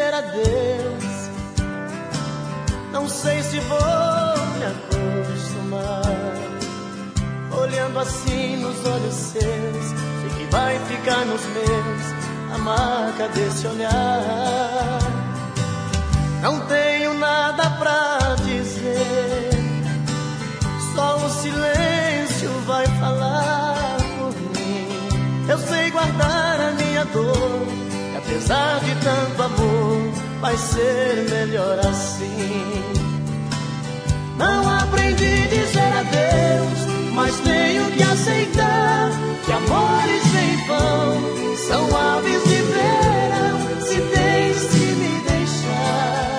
dizer adeus. Não sei se vou me acostumar. Olhando assim nos olhos seus, sei que vai ficar nos meus a marca desse olhar. Não tenho nada pra dizer, só o silêncio vai falar por mim. Eu sei guardar a minha dor, e apesar de tanto amor, vai ser melhor assim. Não aprendi a dizer adeus, mas tenho que aceitar que amores vêm e vão, são aves de verão. Se tens que me deixar,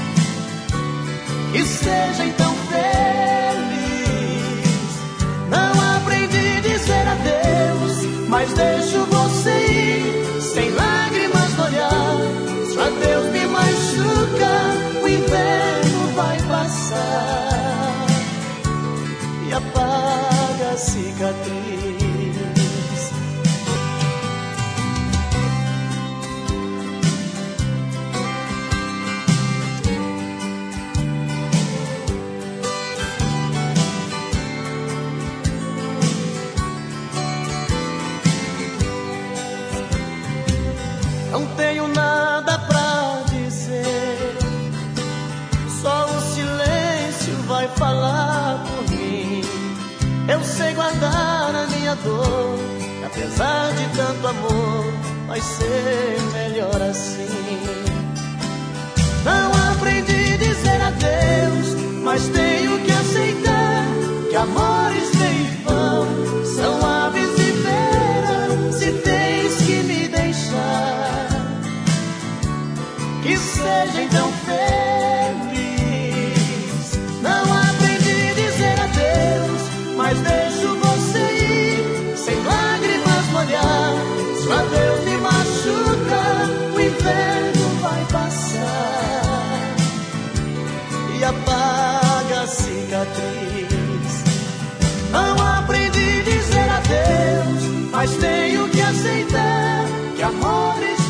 que seja então feliz. Não aprendi a dizer adeus, mas deixo você ir, sem lágrimas no olhar. Se o adeus me machuca, o inverno vai passar e apaga a cicatriz. Não tenho nada pra dizer, só o silêncio vai falar por mim. Eu sei guardar a minha dor, e apesar de tanto amor, vai ser melhor assim. Não aprendi a dizer adeus, mas tenho que aceitar que amores vêm e vão, são aves de verão. Se tens que me deixar, que seja então feliz. Não aprendi a dizer adeus, mas deixo você ir, sem lágrimas no olhar. Se o adeus me machuca, o inverno vai passar e apaga a cicatriz. Não aprendi a dizer adeus, mas tenho que aceitar que amores